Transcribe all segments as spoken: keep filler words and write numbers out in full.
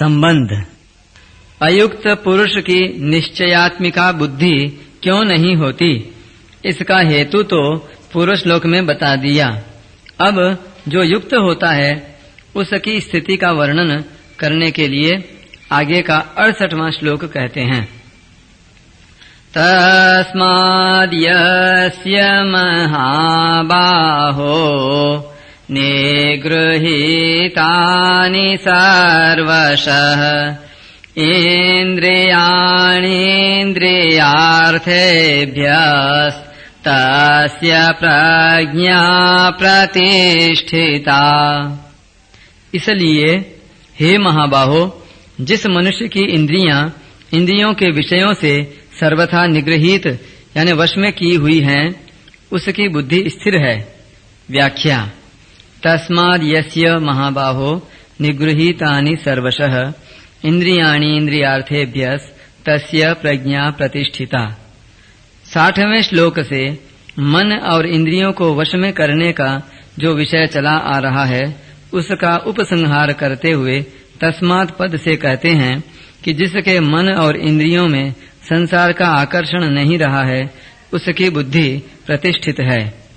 संबंध। अयुक्त पुरुष की निश्चयात्मिका बुद्धि क्यों नहीं होती, इसका हेतु तो पुरुष लोक में बता दिया। अब जो युक्त होता है उसकी स्थिति का वर्णन करने के लिए आगे का अड़सठवां श्लोक कहते हैं। तस्माद् यस्य महाबाहो निगृहीतानि सर्वशः इन्द्रियाणीन्द्रियार्थेभ्यस्तस्य प्रज्ञा प्रतिष्ठिता। इसलिए हे महाबाहो, जिस मनुष्य की इंद्रियां इंद्रियों के विषयों से सर्वथा निगृहीत यानी वश में की हुई हैं, उसकी बुद्धि स्थिर है। व्याख्या। तस्माद् यस्य महाबाहो निगृहीतानि सर्वशः इंद्रियाणि इंद्रियार्थेभ्यस् तस्य प्रज्ञा प्रतिष्ठिता। साठवें श्लोक से मन और इंद्रियों को वश में करने का जो विषय चला आ रहा है उसका उपसंहार करते हुए तस्मात् पद से कहते हैं कि जिसके मन और इंद्रियों में संसार का आकर्षण नहीं रहा है उसकी बुद्धि प्रतिष्ठित है।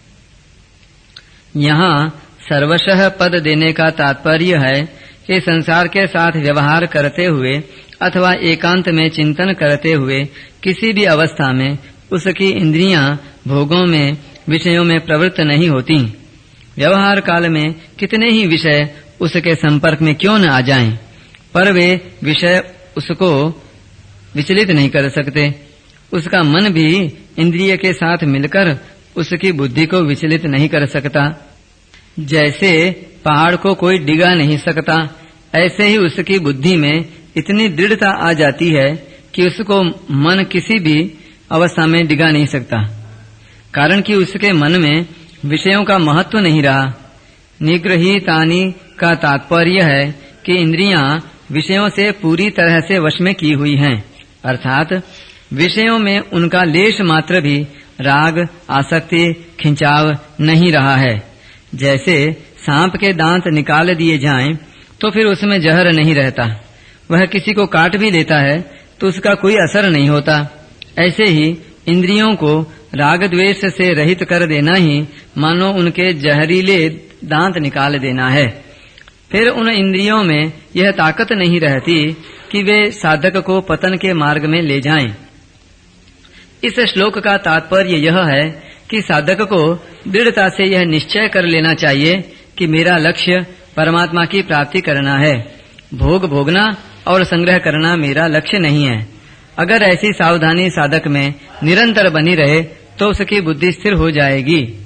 यहाँ सर्वशः पद देने का तात्पर्य है कि संसार के साथ व्यवहार करते हुए अथवा एकांत में चिंतन करते हुए किसी भी अवस्था में उसकी इंद्रियां भोगों में विषयों में प्रवृत्त नहीं होती। व्यवहार काल में कितने ही विषय उसके संपर्क में क्यों न आ जाएं, पर वे विषय उसको विचलित नहीं कर सकते। उसका मन भी इंद्रिय के साथ मिलकर उसकी बुद्धि को विचलित नहीं कर सकता। जैसे पहाड़ को कोई डिगा नहीं सकता, ऐसे ही उसकी बुद्धि में इतनी दृढ़ता आ जाती है कि उसको मन किसी भी अवस्था में डिगा नहीं सकता, कारण कि उसके मन में विषयों का महत्व नहीं रहा। निगृहीतानि का तात्पर्य है कि इंद्रियां विषयों से पूरी तरह से वश में की हुई हैं, अर्थात विषयों में उनका लेश मात्र भी राग, आसक्ति, खिंचाव नहीं रहा है। जैसे सांप के दांत निकाल दिए जाएं तो फिर उसमें जहर नहीं रहता, वह किसी को काट भी लेता है तो उसका कोई असर नहीं होता। ऐसे ही इंद्रियों को राग द्वेष से रहित कर देना ही मानो उनके जहरीले दांत निकाल देना है। फिर उन इंद्रियों में यह ताकत नहीं रहती कि वे साधक को पतन के मार्ग में ले जाएं। इस श्लोक का तात्पर्य यह है कि साधक को दृढ़ता से यह निश्चय कर लेना चाहिए कि मेरा लक्ष्य परमात्मा की प्राप्ति करना है, भोग भोगना और संग्रह करना मेरा लक्ष्य नहीं है। अगर ऐसी सावधानी साधक में निरंतर बनी रहे तो उसकी बुद्धि स्थिर हो जाएगी।